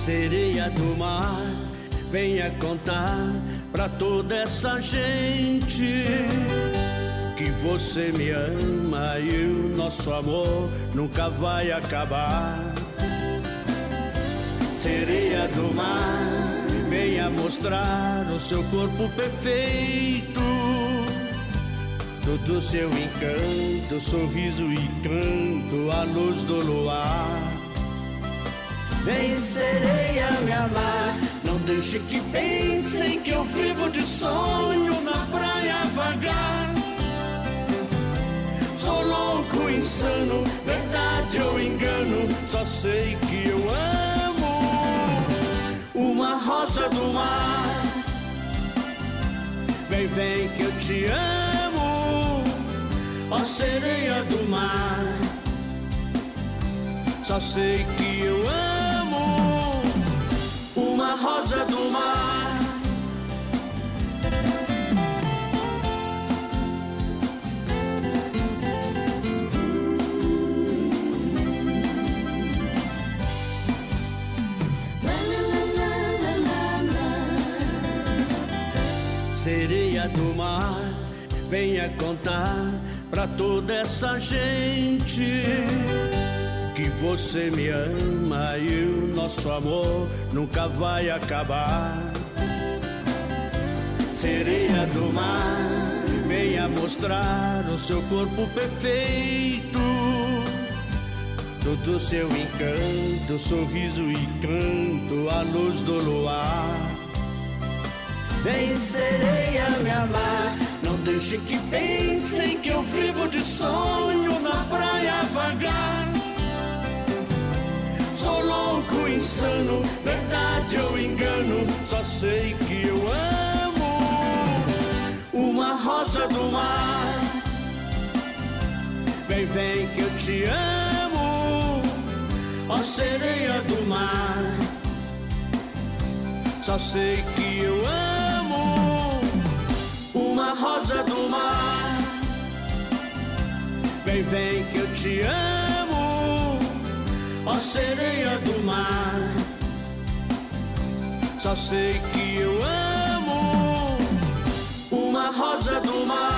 Sereia do mar, venha contar pra toda essa gente que você me ama e o nosso amor nunca vai acabar. Sereia do mar, venha mostrar o seu corpo perfeito, todo seu encanto, sorriso e canto, a luz do luar. Vem, sereia, me amar, não deixe que pensem que eu vivo de sonho na praia vagar. Sou louco, insano, verdade ou engano, só sei que eu amo uma rosa do mar. Vem, vem que eu te amo, ó sereia do mar. Só sei que eu amo uma rosa do mar. Sereia do mar, venha contar pra toda essa gente que você me ama e o nosso amor nunca vai acabar. Sereia do mar, venha mostrar o seu corpo perfeito, todo seu encanto, sorriso e canto, a luz do luar. Vem, sereia, me amar, não deixe que pensem que eu vivo de sonho na praia vagar. Sou louco, insano, verdade ou engano, só sei que eu amo uma rosa do mar. Vem, vem que eu te amo, ó sereia do mar. Só sei que eu amo uma rosa do mar. Vem, vem que eu te amo, ó sereia do mar. Só sei que eu amo uma rosa do mar.